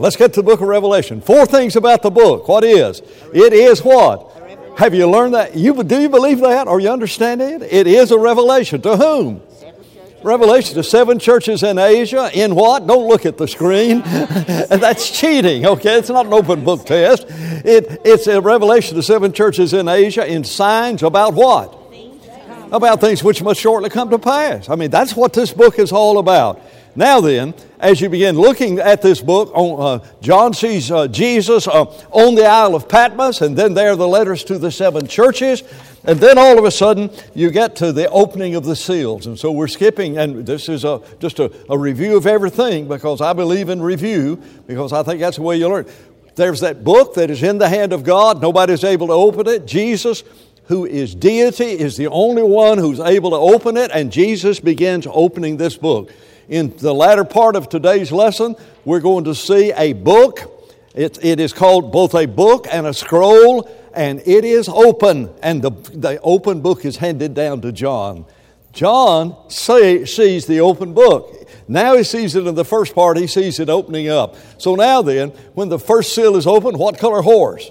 Let's get to the book of Revelation. 4 things about the book. What is? It is what? Have you learned that? Do you believe that? Or you understand it? It is a revelation. To whom? Revelation to 7 churches in Asia. In what? Don't look at the screen. That's cheating, okay? It's not an open book test. It's a revelation to 7 churches in Asia in signs about what? About things which must shortly come to pass. I mean, that's what this book is all about. Now then, as you begin looking at this book, John sees Jesus on the Isle of Patmos, and then there are the letters to the 7 churches, and then all of a sudden you get to the opening of the seals. And so we're skipping, and this is just a review of everything, because I believe in review, because I think that's the way you learn. There's that book that is in the hand of God. Nobody's able to open it. Jesus, who is deity, is the only one who's able to open it, and Jesus begins opening this book. In the latter part of today's lesson, we're going to see a book. It is called both a book and a scroll, and it is open. And the open book is handed down to John. John sees the open book. Now he sees it in the first part. He sees it opening up. So now then, when the first seal is open, what color horse?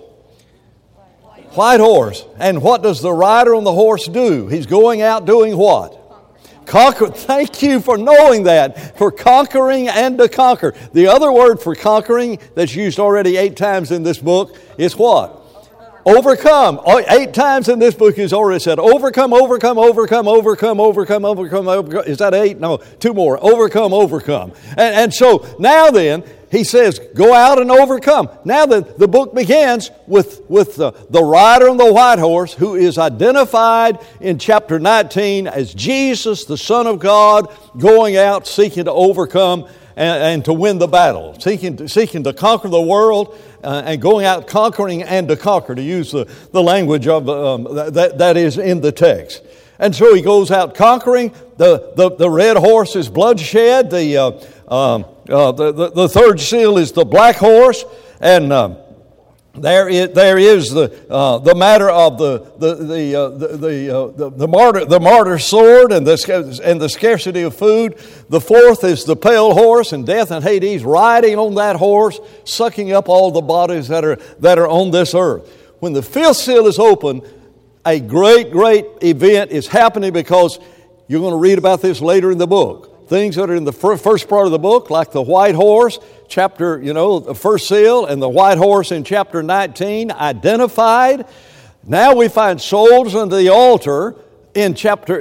White horse. And what does the rider on the horse do? He's going out doing what? Conquer. Thank you for knowing that. For conquering and to conquer. The other word for conquering that's used already 8 times in this book is what? Overcome. 8 times in this book is already said overcome, overcome, overcome, overcome, overcome, overcome, overcome. Is that 8? No, 2 more. Overcome, overcome. And so now then, he says, go out and overcome. Now the book begins with the rider on the white horse, who is identified in chapter 19 as Jesus, the Son of God, going out seeking to overcome and to win the battle, seeking to conquer the world, and going out conquering and to conquer, to use the language of that is in the text. And so he goes out conquering. The red horse is bloodshed. The third seal is the black horse, and there is the matter of the martyr's sword and the scarcity of food. The fourth is the pale horse, and death and Hades riding on that horse, sucking up all the bodies that are on this earth. When the fifth seal is open, a great event is happening, because you're going to read about this later in the book. Things that are in the first part of the book, like the white horse, the first seal, and the white horse in chapter 19, identified. Now we find souls under the altar in chapter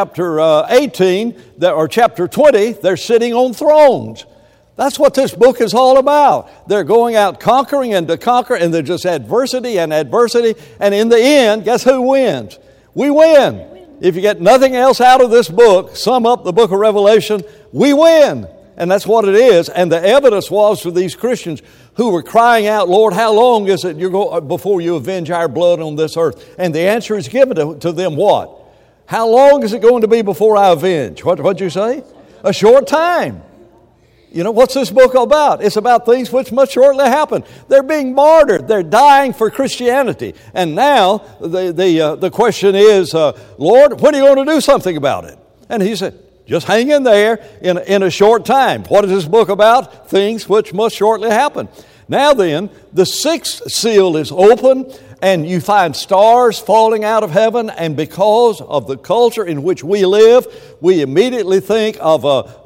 18, or chapter 20, they're sitting on thrones. That's what this book is all about. They're going out conquering and to conquer, and there's just adversity and adversity, and in the end, guess who wins? We win. If you get nothing else out of this book, sum up the book of Revelation, we win. And that's what it is. And the evidence was for these Christians who were crying out, Lord, how long is it before you avenge our blood on this earth? And the answer is given to them what? How long is it going to be before I avenge? What'd you say? A short time. What's this book about? It's about things which must shortly happen. They're being martyred. They're dying for Christianity. And now the question is, Lord, when are you going to do something about it? And he said, just hang in there in a short time. What is this book about? Things which must shortly happen. Now then, the sixth seal is open, and you find stars falling out of heaven, and because of the culture in which we live, we immediately think of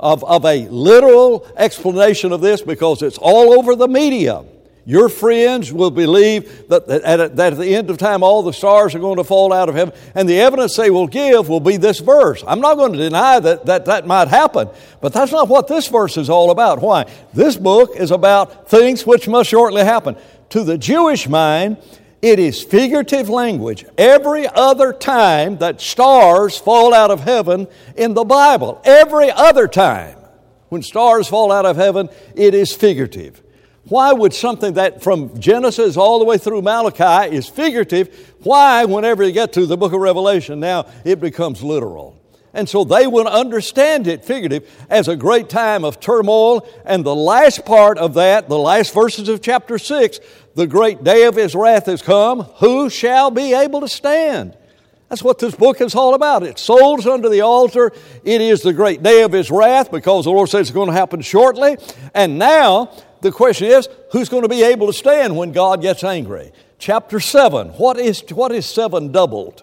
a literal explanation of this, because it's all over the media. Your friends will believe that at the end of time all the stars are going to fall out of heaven, and the evidence they will give will be this verse. I'm not going to deny that might happen, but that's not what this verse is all about. Why? This book is about things which must shortly happen. To the Jewish mind, it is figurative language. Every other time that stars fall out of heaven in the Bible, every other time when stars fall out of heaven, it is figurative. Why would something that from Genesis all the way through Malachi is figurative, why, whenever you get to the book of Revelation, now it becomes literal? And so they will understand it, figurative, as a great time of turmoil. And the last part of that, the last verses of chapter 6, the great day of His wrath has come. Who shall be able to stand? That's what this book is all about. It's souls under the altar. It is the great day of His wrath, because the Lord says it's going to happen shortly. And now the question is, who's going to be able to stand when God gets angry? Chapter 7. What is 7 doubled?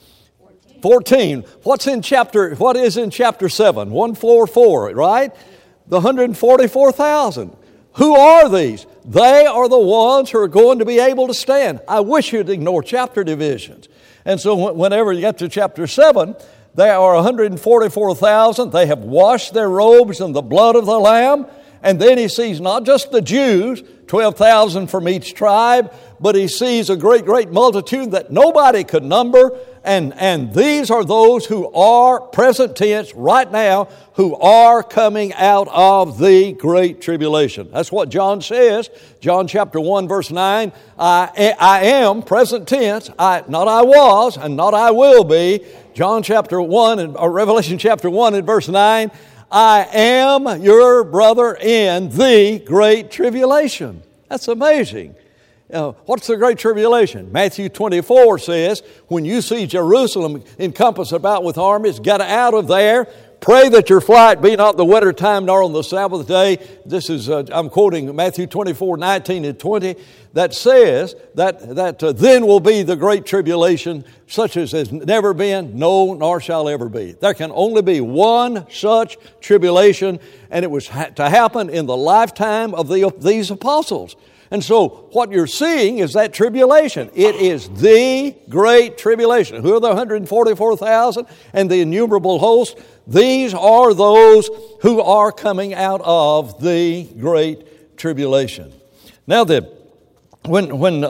14. What is in chapter 7? 144, right? The 144,000. Who are these? They are the ones who are going to be able to stand. I wish you'd ignore chapter divisions. And so whenever you get to chapter 7, there are 144,000. They have washed their robes in the blood of the Lamb. And then he sees not just the Jews, 12,000 from each tribe, but he sees a great, great multitude that nobody could number. And these are those who are, present tense, right now, who are coming out of the great tribulation. That's what John says. John chapter 1, verse 9, I am, present tense, not I was, and not I will be. John chapter 1, or Revelation chapter 1 and verse 9, I am your brother in the great tribulation. That's amazing. What's the great tribulation? Matthew 24 says, when you see Jerusalem encompassed about with armies, get out of there. Pray that your flight be not in the winter time nor on the Sabbath day. This is, I'm quoting Matthew 24, 19 and 20, that says that then will be the great tribulation, such as has never been, no, nor shall ever be. There can only be one such tribulation, and it was to happen in the lifetime of these apostles. And so what you're seeing is that tribulation. It is the great tribulation. Who are the 144,000 and the innumerable host? These are those who are coming out of the great tribulation. Now then, when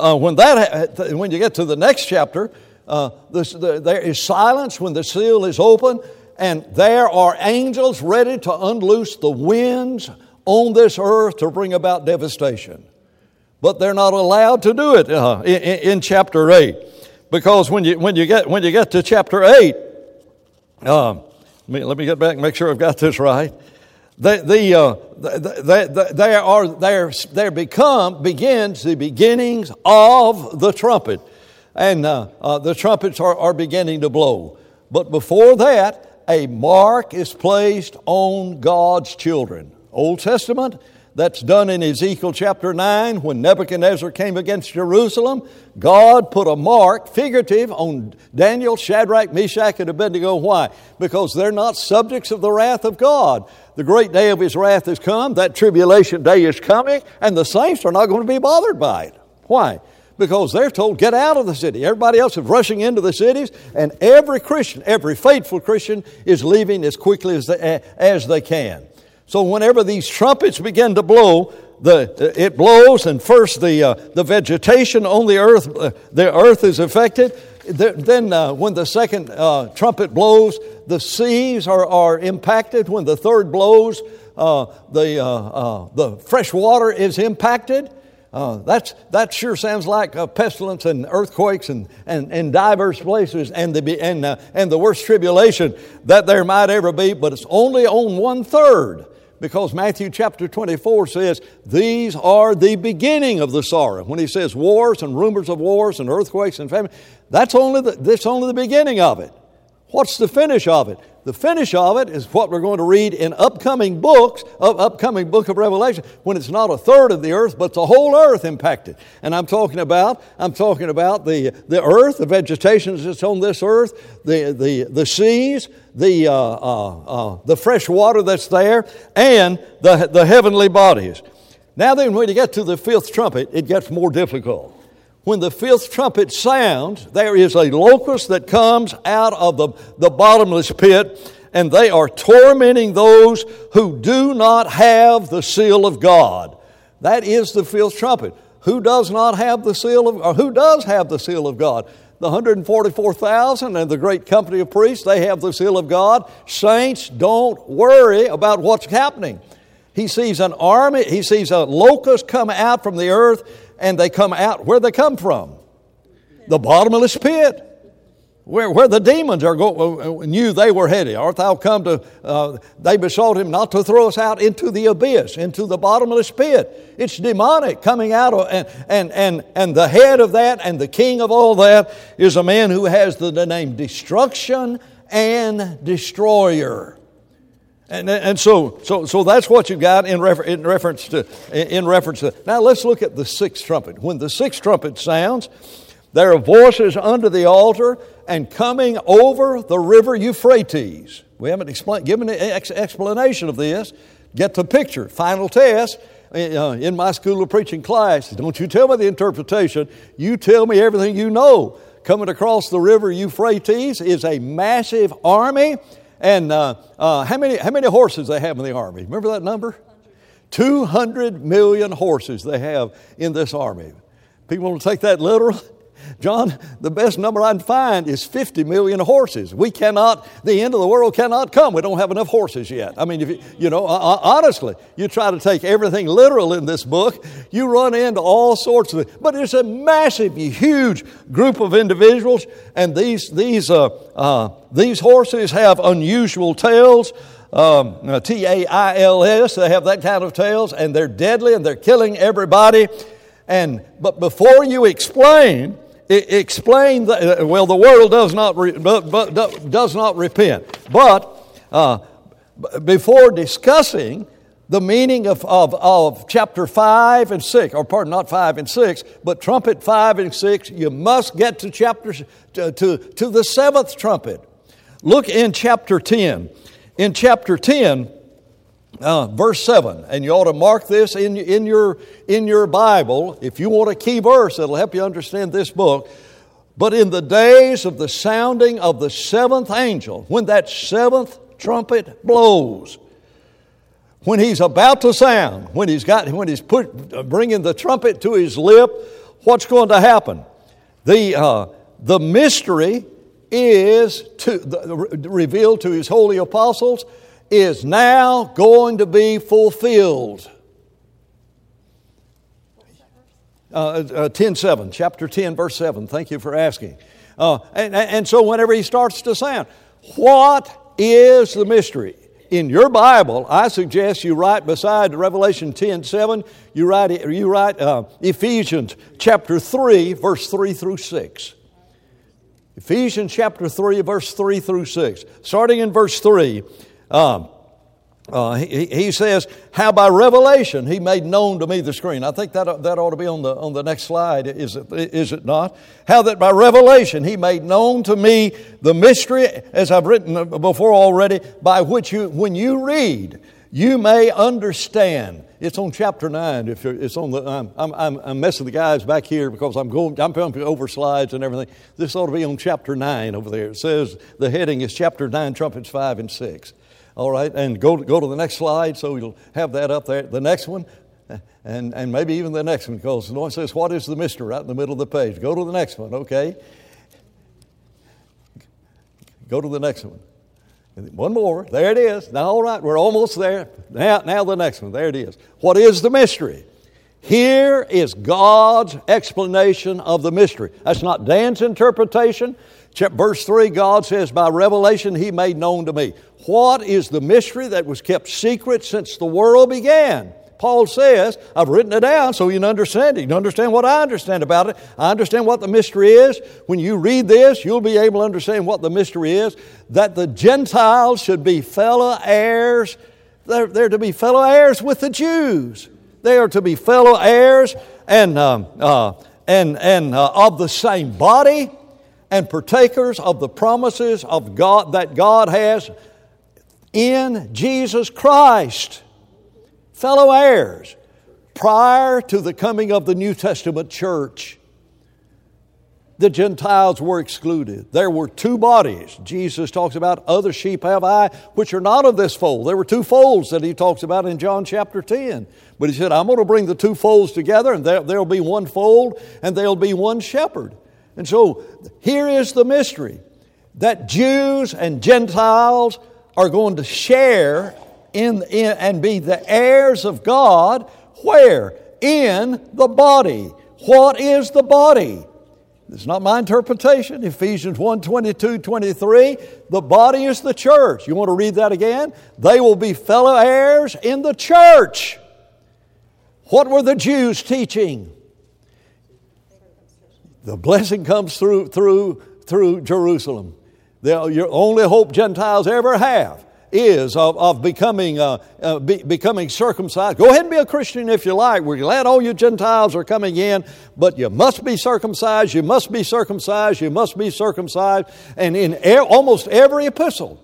you get to the next chapter, there is silence when the seal is open, and there are angels ready to unloose the winds on this earth to bring about devastation. But they're not allowed to do it in chapter 8, because when you get to chapter 8, let me get back and make sure I've got this right. Begins the beginnings of the trumpet, and the trumpets are beginning to blow. But before that, a mark is placed on God's children. Old Testament. That's done in Ezekiel chapter 9 when Nebuchadnezzar came against Jerusalem. God put a mark, figurative, on Daniel, Shadrach, Meshach, and Abednego. Why? Because they're not subjects of the wrath of God. The great day of His wrath has come. That tribulation day is coming, and the saints are not going to be bothered by it. Why? Because they're told, get out of the city. Everybody else is rushing into the cities, and every Christian, every faithful Christian is leaving as quickly as they can. So whenever these trumpets begin to blow, it blows, and first the vegetation on the earth is affected. Then when the second trumpet blows, the seas are impacted. When the third blows, the fresh water is impacted. That sure sounds like pestilence and earthquakes and diverse places and the worst tribulation that there might ever be. But it's only on 1/3. Because Matthew chapter 24 says, these are the beginning of the sorrow. When he says wars and rumors of wars and earthquakes and famine, that's only the beginning of it. What's the finish of it? The finish of it is what we're going to read in upcoming book of Revelation, when it's not 1/3 of the earth, but the whole earth impacted. And I'm talking about the earth, the vegetation that's on this earth, the seas, the fresh water that's there, and the heavenly bodies. Now then, when you get to the fifth trumpet, it gets more difficult. When the fifth trumpet sounds, there is a locust that comes out of the bottomless pit, and they are tormenting those who do not have the seal of God. That is the fifth trumpet. Who does not have the seal of, or who does have the seal of God? The 144,000 and the great company of priests, they have the seal of God. Saints, don't worry about what's happening. He sees an army, he sees a locust come out from the earth, and they come out. Where they come from? The bottomless pit. Where the demons knew they were headed. Art thou come to, they besought him not to throw us out into the abyss, into the bottomless pit. It's demonic coming out of, and the head of that and the king of all that is a man who has the name Destruction and Destroyer. And so that's what you got in reference to. Now let's look at the sixth trumpet. When the sixth trumpet sounds, there are voices under the altar and coming over the river Euphrates. We haven't given an explanation of this. Get the picture. Final test in my school of preaching class. Don't you tell me the interpretation. You tell me everything you know. Coming across the river Euphrates is a massive army. And how many horses they have in the army? Remember that number? 200 million horses they have in this army. People want to take that literal? John, the best number I can find is 50 million horses. The end of the world cannot come. We don't have enough horses yet. I mean, if honestly, you try to take everything literal in this book, you run into all sorts of it. But it's a massive, huge group of individuals, and these horses have unusual tails. Tails. They have that kind of tails, and they're deadly, and they're killing everybody. But before you explain that, well, the world does not repent. But before discussing the meaning of chapter 5 and 6, or pardon, not 5 and 6, but trumpet 5 and 6, you must get to to the seventh trumpet. Look in chapter 10. In chapter 10, verse 7, and you ought to mark this in your Bible. If you want a key verse, it'll help you understand this book. But in the days of the sounding of the seventh angel, when that seventh trumpet blows, when he's about to sound, when he's bringing the trumpet to his lip, what's going to happen? The mystery is revealed to his holy apostles, is now going to be fulfilled. 10:7, chapter 10, verse 7. Thank you for asking. And so whenever he starts to sound, what is the mystery? In your Bible, I suggest you write beside Revelation 10:7, you write Ephesians chapter 3, verse 3 through 6. Ephesians chapter 3, verse 3 through 6. Starting in verse 3, he says, how by revelation he made known to me the screen. I think that ought to be on the next slide, is it not? How that by revelation he made known to me the mystery, as I've written before already, by which when you read, you may understand. It's on chapter 9. If it's on the, I'm messing the guys back here because I'm jumping over slides and everything. This ought to be on chapter 9 over there. It says the heading is chapter 9, trumpets 5 and 6. All right, and go to the next slide, so you'll have that up there. The next one, and maybe even the next one, because the Lord says, "What is the mystery?" Right in the middle of the page. Go to the next one, okay? Go to the next one. One more. There it is. Now, all right, we're almost there. Now the next one. There it is. What is the mystery? Here is God's explanation of the mystery. That's not Dan's interpretation. Verse 3, God says, by revelation he made known to me. What is the mystery that was kept secret since the world began? Paul says, I've written it down so you can understand it. You can understand what I understand about it. I understand what the mystery is. When you read this, you'll be able to understand what the mystery is. That the Gentiles should be fellow heirs. They're to be fellow heirs with the Jews. They are to be fellow heirs and of the same body, and partakers of the promises of God that God has in Jesus Christ. Fellow heirs prior to the coming of the New Testament church. The Gentiles were excluded. There were two bodies. Jesus talks about, other sheep have I, which are not of this fold. There were two folds that he talks about in John chapter 10. But he said, I'm going to bring the two folds together, and there'll be one fold, and there'll be one shepherd. And so here is the mystery, that Jews and Gentiles are going to share in and be the heirs of God. Where? In the body. What is the body? It's not my interpretation. Ephesians 1:22-23. The body is the church. You want to read that again? They will be fellow heirs in the church. What were the Jews teaching? The blessing comes through Jerusalem. Your only hope Gentiles ever have. is of becoming circumcised. Go ahead and be a Christian if you like. We're glad all you Gentiles are coming in, but you must be circumcised, you must be circumcised, you must be circumcised. And in almost every epistle,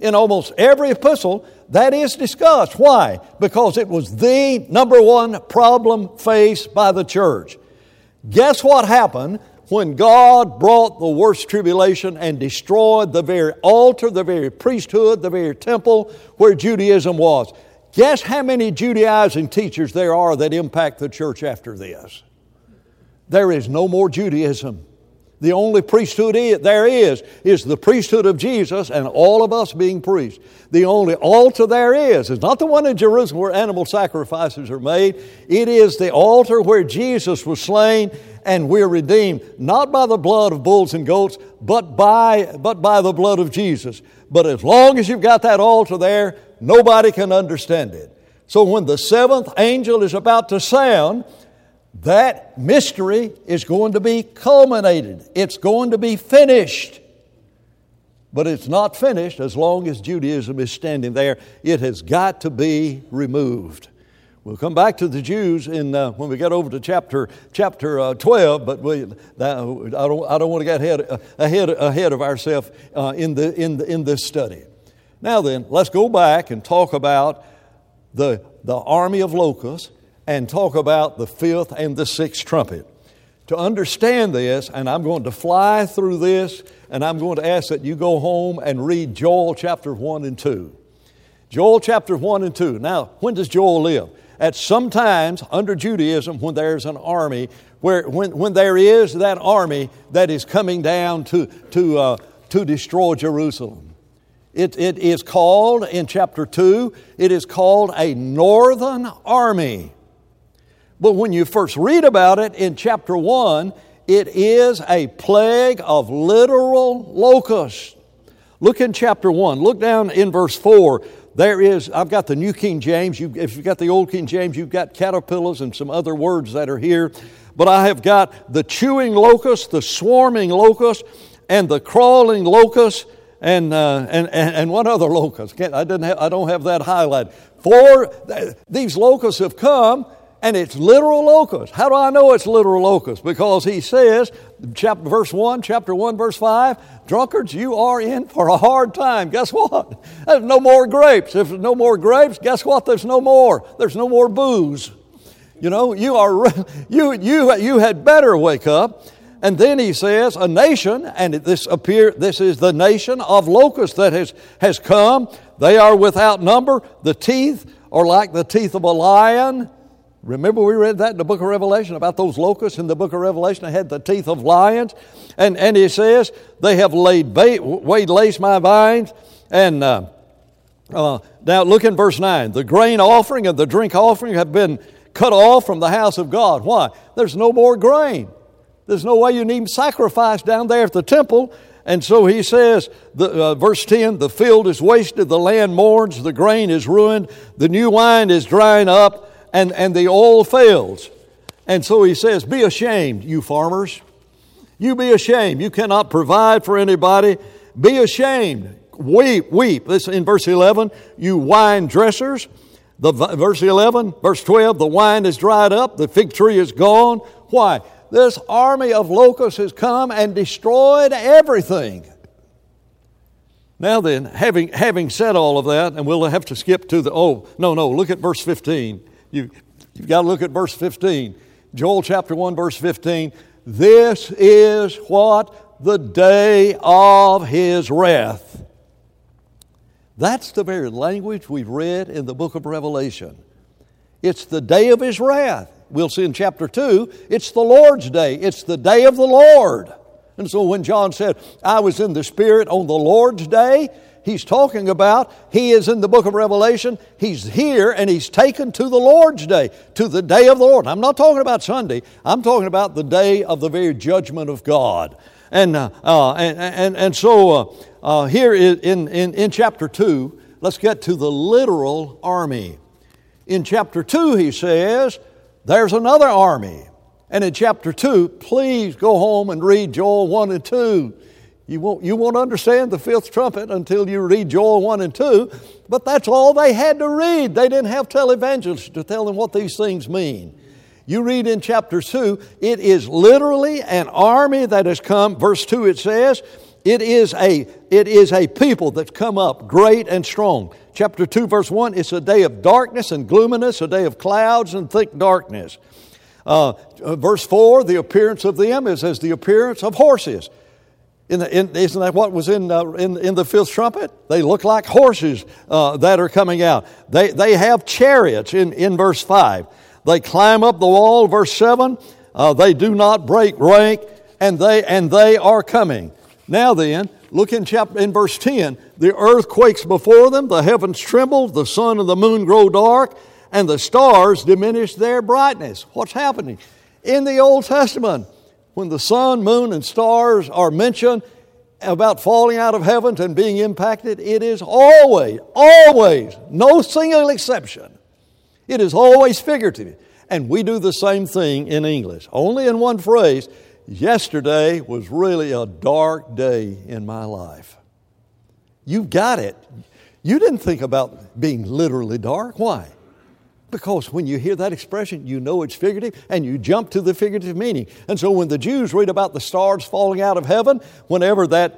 that is discussed. Why? Because it was the number one problem faced by the church. Guess what happened when God brought the worst tribulation and destroyed the very altar, the very priesthood, the very temple where Judaism was? Guess how many Judaizing teachers there are that impact the church after this? There is no more Judaism. The only priesthood there is the priesthood of Jesus and all of us being priests. The only altar there is not the one in Jerusalem where animal sacrifices are made. It is the altar where Jesus was slain and we're redeemed, not by the blood of bulls and goats, but by the blood of Jesus. But as long as you've got that altar there, nobody can understand it. So when the seventh angel is about to sound, that mystery is going to be culminated. It's going to be finished. But it's not finished as long as Judaism is standing there. It has got to be removed. We'll come back to the Jews when we get over to chapter 12, but I don't want to get ahead of ourselves in this study. Now then, let's go back and talk about the army of locusts, and talk about the fifth and the sixth trumpet. To understand this, and I'm going to fly through this, and I'm going to ask that you go home and read Joel chapter 1 and 2. Joel chapter 1 and 2. Now, when does Joel live? At some times under Judaism when there's an army, when there is that army that is coming down to destroy Jerusalem. It is called, in chapter 2, it is called a northern army. But when you first read about it in chapter 1, it is a plague of literal locusts. Look in chapter 1. Look down in verse 4. I've got the New King James. If you've got the Old King James, you've got caterpillars and some other words that are here. But I have got the chewing locust, the swarming locust, and the crawling locust, and one other locust. I don't have that highlighted. These locusts have come. And it's literal locusts. How do I know it's literal locusts? Because he says, chapter 1, verse 5, drunkards, you are in for a hard time. Guess what? There's no more grapes. If there's no more grapes, guess what? There's no more. There's no more booze. You know, you had better wake up. And then he says, a nation, and this is the nation of locusts that has come. They are without number. The teeth are like the teeth of a lion. Remember we read that in the book of Revelation about those locusts in the book of Revelation. They had the teeth of lions. And he says, they have laced my vines. And now look in verse 9. The grain offering and the drink offering have been cut off from the house of God. Why? There's no more grain. There's no way you need sacrifice down there at the temple. And so he says, verse 10, the field is wasted, the land mourns, the grain is ruined, the new wine is drying up, and the oil fails. And so he says, be ashamed, you farmers. You be ashamed. You cannot provide for anybody. Be ashamed. Weep. This in verse 11, you wine dressers. Verse 11, verse 12, the wine is dried up, the fig tree is gone. Why? This army of locusts has come and destroyed everything. Now then, having said all of that, and we'll have to skip to look at verse 15. You've got to look at verse 15. Joel chapter 1, verse 15. This is what? The day of his wrath. That's the very language we've read in the book of Revelation. It's the day of his wrath. We'll see in chapter 2, it's the Lord's day. It's the day of the Lord. And so when John said, I was in the Spirit on the Lord's day, he's talking about, he is in the book of Revelation, he's here and he's taken to the Lord's day, to the day of the Lord. I'm not talking about Sunday, I'm talking about the day of the very judgment of God. And so here in chapter 2, let's get to the literal army. In chapter 2 he says, there's another army. And in chapter 2, please go home and read Joel 1 and 2. You won't understand the fifth trumpet until you read Joel 1 and 2, but that's all they had to read. They didn't have televangelists to tell them what these things mean. You read in chapter 2, it is literally an army that has come. Verse 2 it says, it is a people that's come up great and strong. Chapter 2 verse 1, it's a day of darkness and gloominess, a day of clouds and thick darkness. Verse 4, the appearance of them is as the appearance of horses. Isn't that what was in the fifth trumpet? They look like horses that are coming out. They have chariots in verse 5. They climb up the wall, verse 7. They do not break rank, and they are coming. Now then, look in verse 10. The earth quakes before them, the heavens tremble, the sun and the moon grow dark, and the stars diminish their brightness. What's happening? In the Old Testament, when the sun, moon, and stars are mentioned about falling out of heaven and being impacted, it is always, no single exception. It is always figurative. And we do the same thing in English. Only in one phrase, yesterday was really a dark day in my life. You've got it. You didn't think about being literally dark. Why? Because when you hear that expression, you know it's figurative, and you jump to the figurative meaning. And so when the Jews read about the stars falling out of heaven, whenever that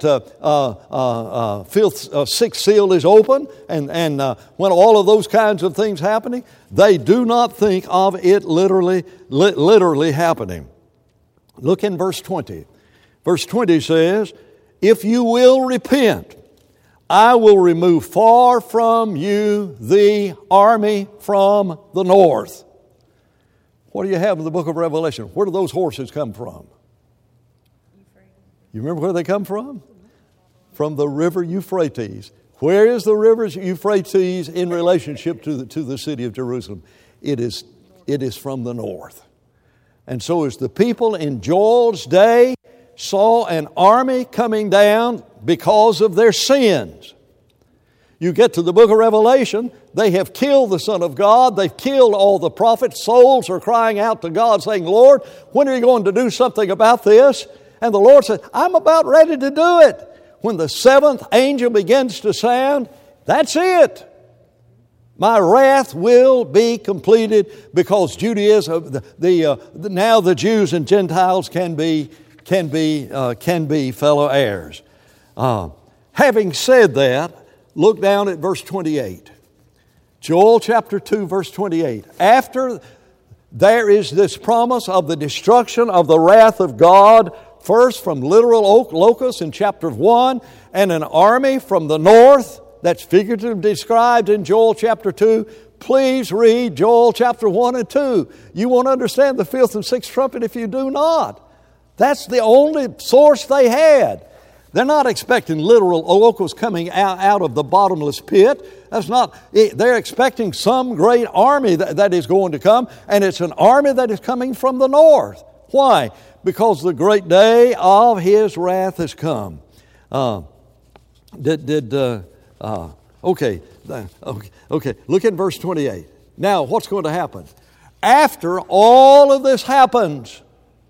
sixth seal is open, and when all of those kinds of things happening, they do not think of it literally happening. Look in verse 20. Verse 20 says, if you will repent, I will remove far from you the army from the north. What do you have in the book of Revelation? Where do those horses come from? You remember where they come from? From the river Euphrates. Where is the river Euphrates in relationship to the city of Jerusalem? It is from the north. And so as the people in Joel's day saw an army coming down because of their sins. You get to the book of Revelation, they have killed the Son of God, they've killed all the prophets, souls are crying out to God saying, Lord, when are you going to do something about this? And the Lord said, I'm about ready to do it. When the seventh angel begins to sound, that's it. My wrath will be completed because Judaism, now the Jews and Gentiles can be fellow heirs. Having said that, look down at verse 28. Joel chapter 2, verse 28. After there is this promise of the destruction of the wrath of God, first from literal locusts in chapter 1, and an army from the north, that's figuratively described in Joel chapter 2. Please read Joel chapter 1 and 2. You won't understand the fifth and sixth trumpet if you do not. That's the only source they had. They're not expecting literal locusts coming out of the bottomless pit. That's not. They're expecting some great army that is going to come, and it's an army that is coming from the north. Why? Because the great day of His wrath has come. Okay. Look at verse 28. Now, what's going to happen? After all of this happens,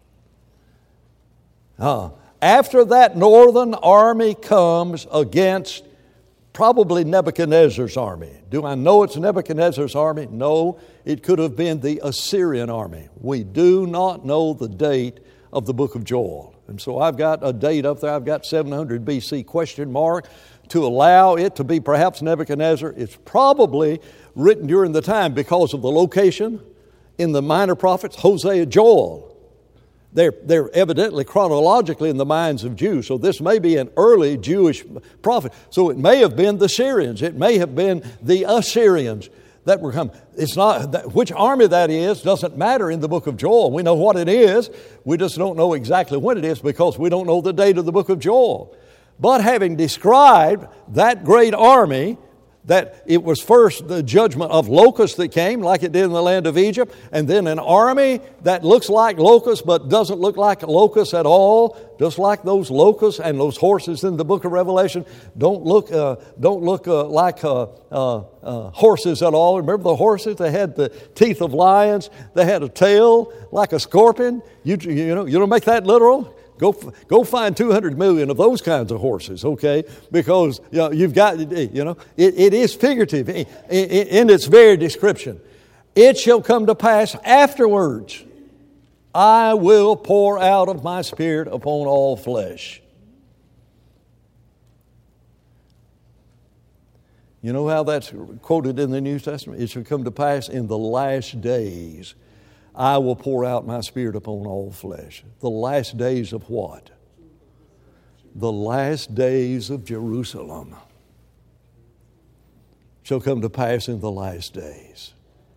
after that northern army comes against probably Nebuchadnezzar's army. Do I know it's Nebuchadnezzar's army? No, it could have been the Assyrian army. We do not know the date of the book of Joel. And so I've got a date up there. I've got 700 BC question mark to allow it to be perhaps Nebuchadnezzar. It's probably written during the time because of the location in the minor prophets, Hosea, Joel. They're evidently chronologically in the minds of Jews. So this may be an early Jewish prophet. So it may have been the Syrians. It may have been the Assyrians that were coming. It's not which army that is doesn't matter in the book of Joel. We know what it is. We just don't know exactly when it is because we don't know the date of the book of Joel. But having described that great army, that it was first the judgment of locusts that came, like it did in the land of Egypt, and then an army that looks like locusts but doesn't look like locusts at all, just like those locusts and those horses in the book of Revelation don't look like horses at all. Remember the horses? They had the teeth of lions. They had a tail like a scorpion. You don't make that literal. Go find 200 million of those kinds of horses, okay? Because you've got, it is figurative in its very description. It shall come to pass afterwards, I will pour out of my Spirit upon all flesh. You know how that's quoted in the New Testament? It shall come to pass in the last days, I will pour out my Spirit upon all flesh. The last days of what? The last days of Jerusalem shall come to pass in the last days.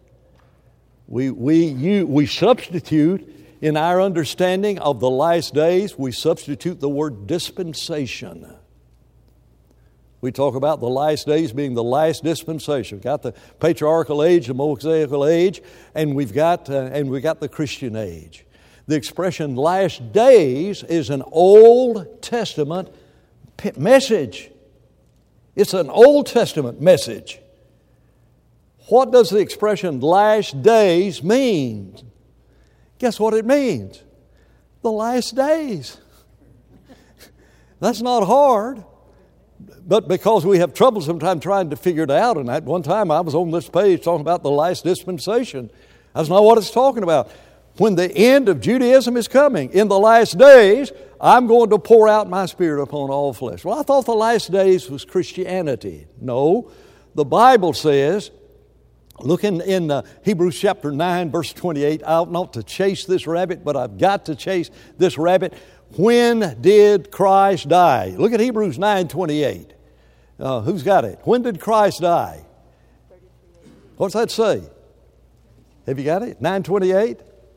We substitute in our understanding of the last days, we substitute the word dispensation. We talk about the last days being the last dispensation. We've got the patriarchal age, the Mosaical age, and we've got the Christian age. The expression last days is an Old Testament message. It's an Old Testament message. What does the expression last days mean? Guess what it means? The last days. That's not hard. But because we have trouble sometimes trying to figure it out, and at one time I was on this page talking about the last dispensation. That's not what it's talking about. When the end of Judaism is coming, in the last days, I'm going to pour out my Spirit upon all flesh. Well, I thought the last days was Christianity. No, the Bible says, look in Hebrews chapter 9, verse 28, I ought not to chase this rabbit, but I've got to chase this rabbit. When did Christ die? Look at Hebrews 9:28. Who's got it? When did Christ die? What's that say? Have you got it? 9:28?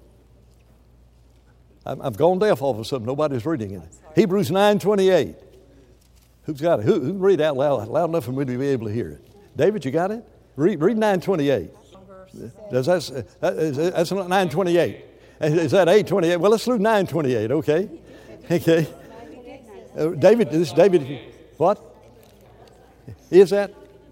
I've gone deaf all of a sudden. Nobody's reading it. Hebrews 9:28. Who's got it? Who can read out loud enough for me to be able to hear it? David, you got it? Read 9:28. That's 9:28. Is that 8:28? Well, let's do 9:28, okay? Okay. David, this is David. What? Is that?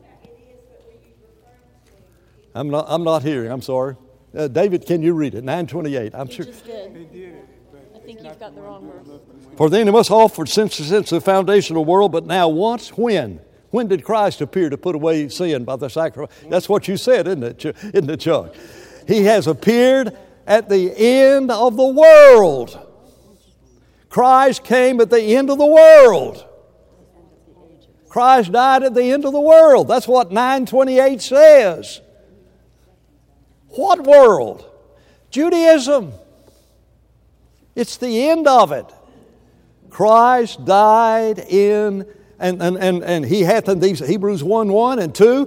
I'm not hearing. I'm sorry. David, can you read it? 9:28. I'm sure. Just did. I think you've got the wrong verse. For then he must offer since the foundation of the world, but now once when? When did Christ appear to put away sin by the sacrifice? That's what you said, isn't it, Chuck? He has appeared at the end of the world. Christ came at the end of the world. Christ died at the end of the world. That's what 9:28 says. What world? Judaism. It's the end of it. Christ died in, and he hath in these, Hebrews 1:1 and 2,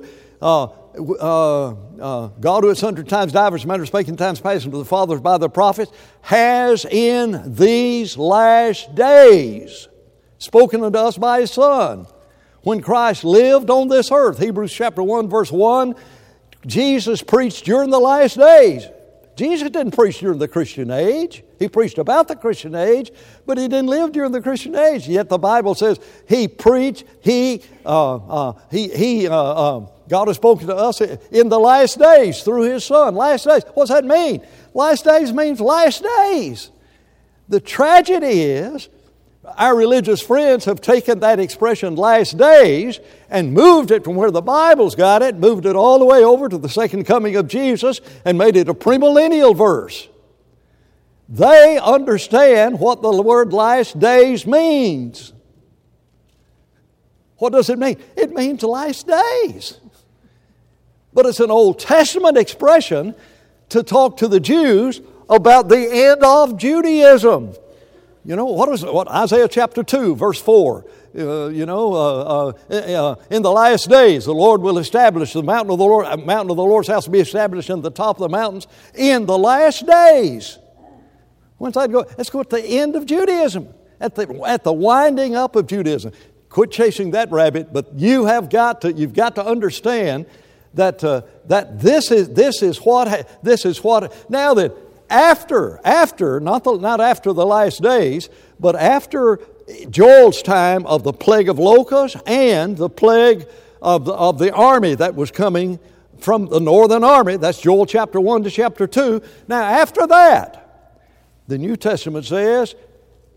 God who at sundry times divers manners spake in times past unto the fathers by the prophets, has in these last days spoken unto us by His Son. When Christ lived on this earth, Hebrews chapter 1 verse 1, Jesus preached during the last days. Jesus didn't preach during the Christian age. He preached about the Christian age, but He didn't live during the Christian age. Yet the Bible says He preached, God has spoken to us in the last days through His Son. Last days. What's that mean? Last days means last days. The tragedy is our religious friends have taken that expression last days and moved it from where the Bible's got it, moved it all the way over to the second coming of Jesus and made it a premillennial verse. They understand what the word last days means. What does it mean? It means last days. But it's an Old Testament expression to talk to the Jews about the end of Judaism. You know, what Isaiah chapter 2, verse 4. In the last days, the Lord will establish the mountain of the Lord's house will be established in the top of the mountains in the last days. When's that go? Let's go at the end of Judaism, at the winding up of Judaism. Quit chasing that rabbit, but you've got to understand that this is what. Now that after not after the last days, but after Joel's time of the plague of locusts and the plague of the army that was coming from the northern army. That's Joel chapter 1 to chapter 2. Now after that, the New Testament says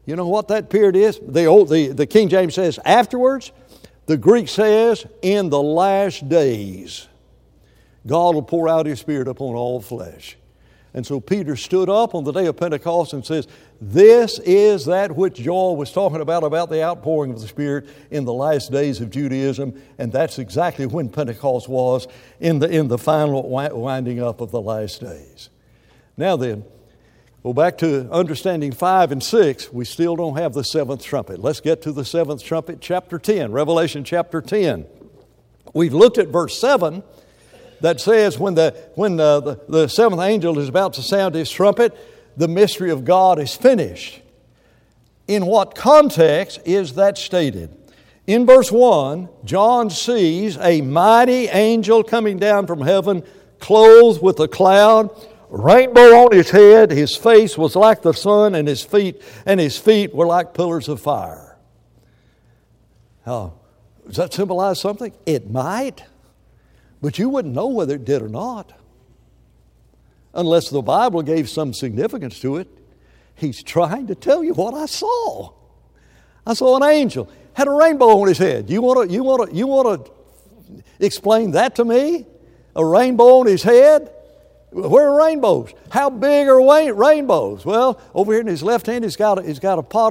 You know what that period is? The King James says afterwards. The Greek says in the last days, God will pour out His Spirit upon all flesh. And so Peter stood up on the day of Pentecost and says, this is that which Joel was talking about the outpouring of the Spirit in the last days of Judaism. And that's exactly when Pentecost was in the final winding up of the last days. Now then, go back to understanding 5 and 6. We still don't have the seventh trumpet. Let's get to the seventh trumpet, chapter 10, Revelation chapter 10. We've looked at verse 7 that says when the seventh angel is about to sound his trumpet, the mystery of God is finished. In what context is that stated? In verse 1, John sees a mighty angel coming down from heaven, clothed with a cloud, rainbow on his head, his face was like the sun, and his feet were like pillars of fire. Does that symbolize something? It might, but you wouldn't know whether it did or not unless the Bible gave some significance to it. He's trying to tell you what I saw. I saw an angel, had a rainbow on his head. You want to explain that to me? A rainbow on his head? Where are rainbows? How big are rainbows? Well, over here in his left hand, he's got a pot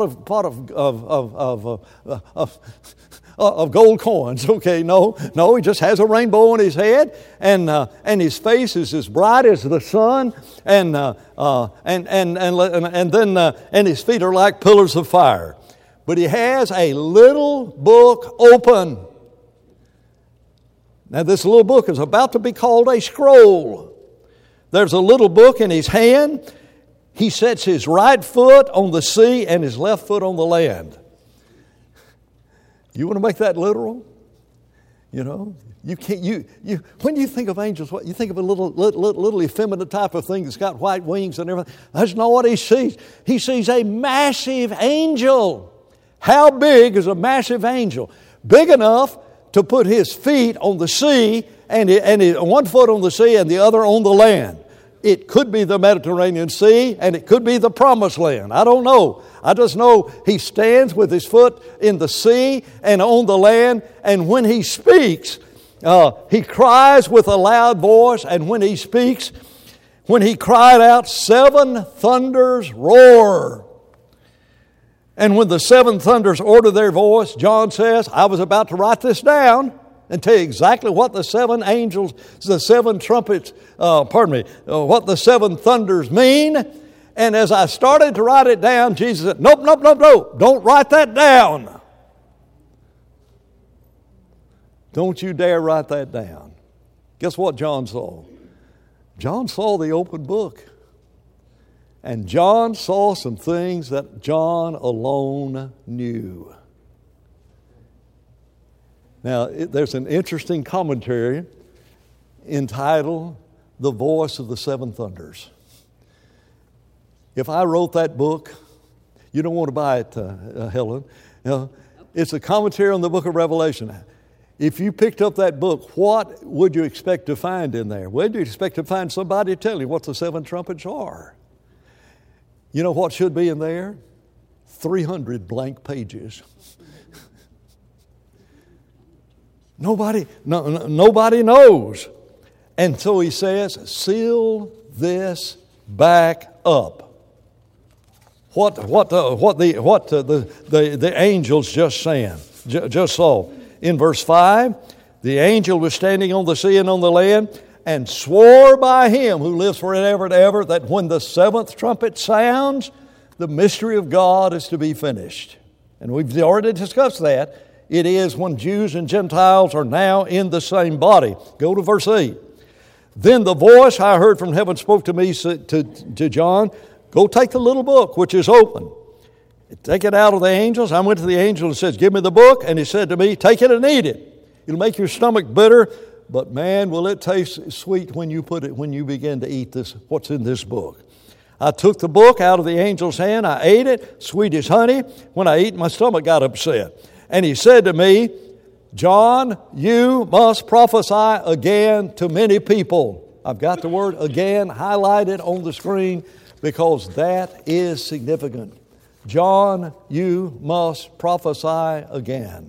of gold coins. Okay, no, he just has a rainbow on his head, and his face is as bright as the sun, and his feet are like pillars of fire. But he has a little book open. Now, this little book is about to be called a scroll. There's a little book in his hand. He sets his right foot on the sea and his left foot on the land. You want to make that literal? You know, you can't. When you think of angels, what you think of a little effeminate type of thing that's got white wings and everything. That's not what he sees. He sees a massive angel. How big is a massive angel? Big enough to put his feet on the sea, and one foot on the sea and the other on the land. It could be the Mediterranean Sea, and it could be the Promised Land. I don't know. I just know he stands with his foot in the sea and on the land, and when he speaks, he cries with a loud voice, and when he speaks, when he cried out, 7 thunders roar. And when the 7 thunders order their voice, John says, I was about to write this down and tell you exactly what the 7 angels, the 7 trumpets, what the 7 thunders mean. And as I started to write it down, Jesus said, nope, don't write that down. Don't you dare write that down. Guess what John saw? John saw the open book. And John saw some things that John alone knew. Now, there's an interesting commentary entitled, The Voice of the 7 Thunders. If I wrote that book, you don't want to buy it, Helen. It's a commentary on the book of Revelation. If you picked up that book, what would you expect to find in there? Would you expect to find somebody tell you what the 7 trumpets are? You know what should be in there? 300 blank pages. Nobody knows. And so he says, seal this back up. What the angels just saw. In verse 5, the angel was standing on the sea and on the land, and swore by him who lives forever and ever that when the 7th trumpet sounds, the mystery of God is to be finished. And we've already discussed that. It is when Jews and Gentiles are now in the same body. Go to verse 8. Then the voice I heard from heaven spoke to me, to John, go take the little book which is open. Take it out of the angels. I went to the angel and said, give me the book. And he said to me, take it and eat it. It'll make your stomach bitter, but man, will it taste sweet when you begin to eat this, what's in this book. I took the book out of the angel's hand. I ate it, sweet as honey. When I ate, my stomach got upset. And he said to me, John, you must prophesy again to many people. I've got the word again highlighted on the screen because that is significant. John, you must prophesy again.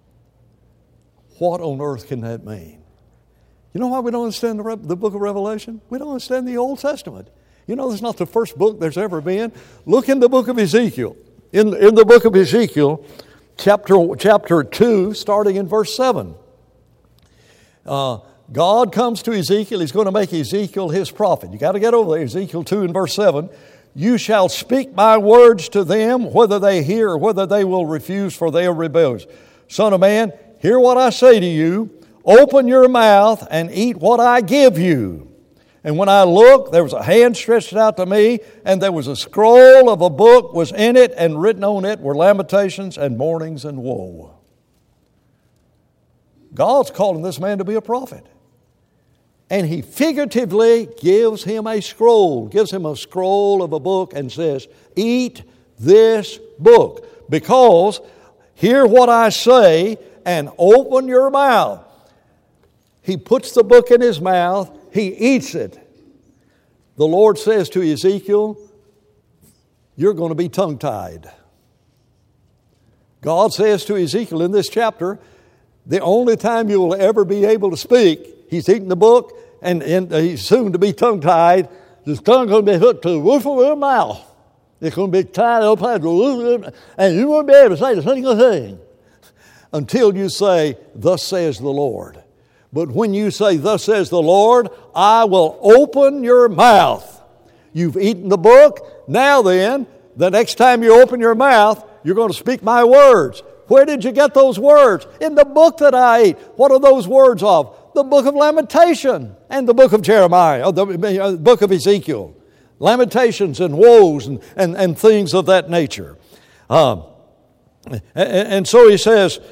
What on earth can that mean? You know why we don't understand the book of Revelation? We don't understand the Old Testament. You know, it's not the first book there's ever been. Look in the book of Ezekiel. In the book of Ezekiel, chapter 2, starting in verse 7. God comes to Ezekiel. He's going to make Ezekiel his prophet. You got to get over there. Ezekiel 2 and verse 7. You shall speak my words to them, whether they hear or whether they will refuse, for they are rebellious. Son of man, hear what I say to you. Open your mouth and eat what I give you. And when I looked, there was a hand stretched out to me, and there was a scroll of a book was in it, and written on it were lamentations and mournings and woe. God's calling this man to be a prophet. And He figuratively gives him a scroll of a book and says, eat this book, because hear what I say and open your mouth. He puts the book in his mouth. He eats it. The Lord says to Ezekiel, you're going to be tongue-tied. God says to Ezekiel in this chapter, the only time you will ever be able to speak, he's eating the book, and he's soon to be tongue-tied. His tongue going to be hooked to the roof of your mouth. It's going to be tied up to the roof, and you won't be able to say the single thing until you say, thus says the Lord. But when you say, thus says the Lord, I will open your mouth. You've eaten the book. Now then, the next time you open your mouth, you're going to speak my words. Where did you get those words? In the book that I ate. What are those words of? The book of Lamentation and the book of Jeremiah, or the book of Ezekiel. Lamentations and woes and things of that nature. And so he says,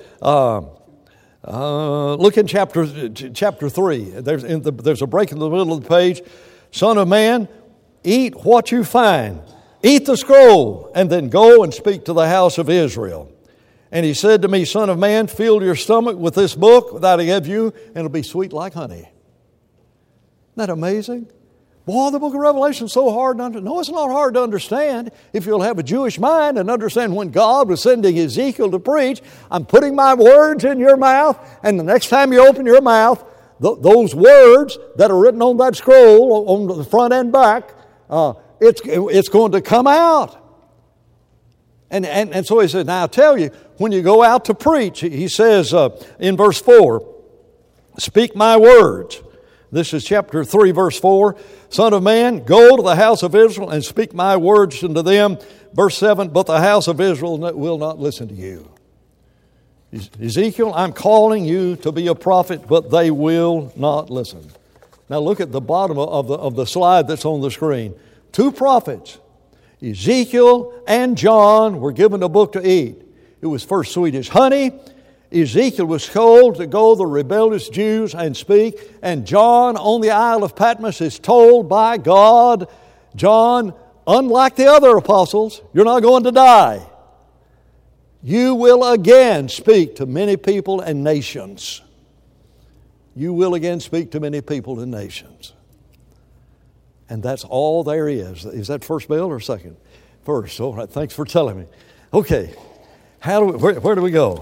look in chapter 3. There's a break in the middle of the page. Son of man, eat what you find. Eat the scroll, and then go and speak to the house of Israel. And he said to me, Son of man, fill your stomach with this book that I give you, and it'll be sweet like honey. Isn't that amazing? Boy, the book of Revelation is so hard to understand. No, it's not hard to understand if you'll have a Jewish mind and understand when God was sending Ezekiel to preach, I'm putting my words in your mouth, and the next time you open your mouth, those words that are written on that scroll, on the front and back, it's going to come out. And so he said, now I tell you, when you go out to preach, he says in verse 4, speak my words. This is chapter 3, verse 4. Son of man, go to the house of Israel and speak my words unto them. Verse 7, but the house of Israel will not listen to you. Ezekiel, I'm calling you to be a prophet, but they will not listen. Now look at the bottom of the slide that's on the screen. Two prophets, Ezekiel and John, were given a book to eat. It was first sweet as honey. Ezekiel was told to go to the rebellious Jews and speak. And John on the Isle of Patmos is told by God, John, unlike the other apostles, you're not going to die. You will again speak to many people and nations. You will again speak to many people and nations. And that's all there is. Is that first bill or second? First. All right. Thanks for telling me. Okay. Where do we go?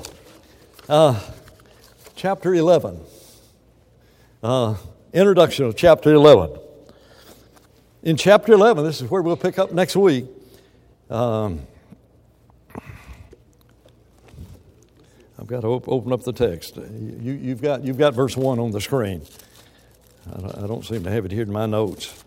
Chapter 11. Introduction of chapter 11. In chapter 11, this is where we'll pick up next week. I've got to open up the text. You've got verse 1 on the screen. I don't seem to have it here in my notes.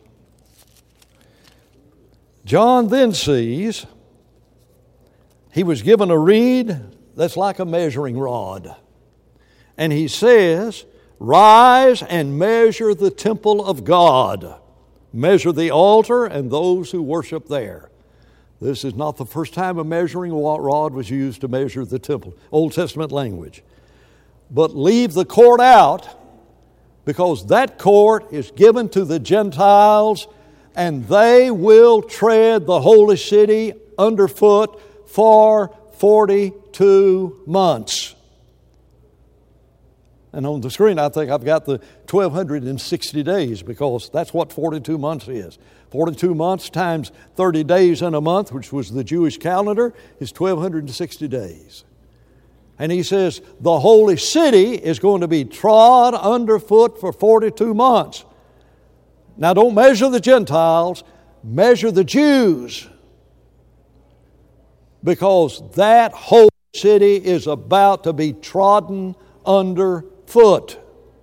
John then sees, he was given a reed that's like a measuring rod. And he says, rise and measure the temple of God. Measure the altar and those who worship there. This is not the first time a measuring rod was used to measure the temple, Old Testament language. But leave the court out, because that court is given to the Gentiles, and they will tread the holy city underfoot for 42 months. And on the screen, I think I've got the 1,260 days, because that's what 42 months is. 42 months times 30 days in a month, which was the Jewish calendar, is 1,260 days. And he says the holy city is going to be trod underfoot for 42 months. Now don't measure the Gentiles, measure the Jews. Because that whole city is about to be trodden underfoot.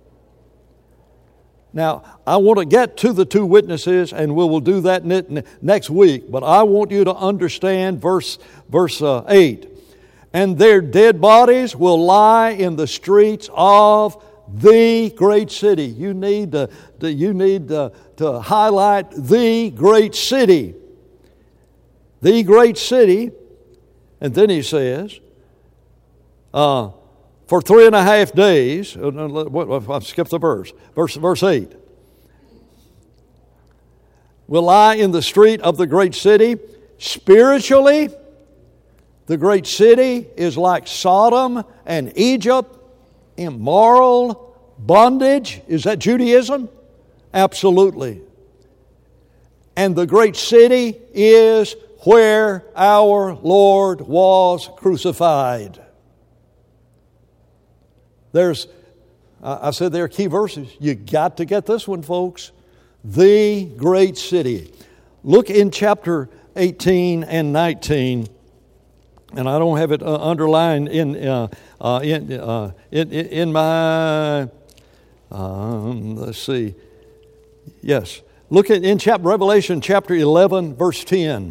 Now, I want to get to the two witnesses, and we will do that next week. But I want you to understand verse 8. And their dead bodies will lie in the streets of the great city. You need to highlight the great city. The great city. And then he says, for 3.5 days, I've skipped the verse. Verse 8. Will lie in the street of the great city. Spiritually, the great city is like Sodom and Egypt, immoral, bondage. Is that Judaism? Absolutely. And the great city is where our Lord was crucified. I said there are key verses. You got to get this one, folks. The great city. Look in chapter 18 and 19. And I don't have it underlined in my. Let's see. Yes, look in Revelation chapter 11, verse 10.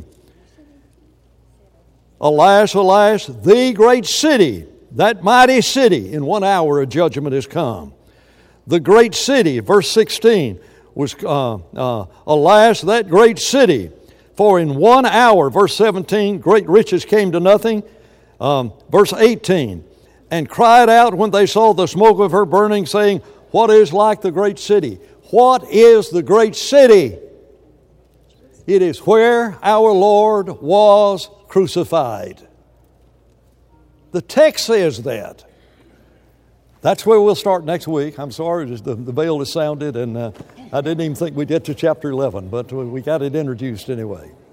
Alas, alas, the great city, that mighty city, in 1 hour of judgment has come. The great city, verse 16, was alas, that great city. For in 1 hour, verse 17, great riches came to nothing. Verse 18, and cried out when they saw the smoke of her burning, saying, what is like the great city? What is the great city? It is where our Lord was crucified. The text says that. That's where we'll start next week. I'm sorry, the bell has sounded, and I didn't even think we'd get to chapter 11, but we got it introduced anyway.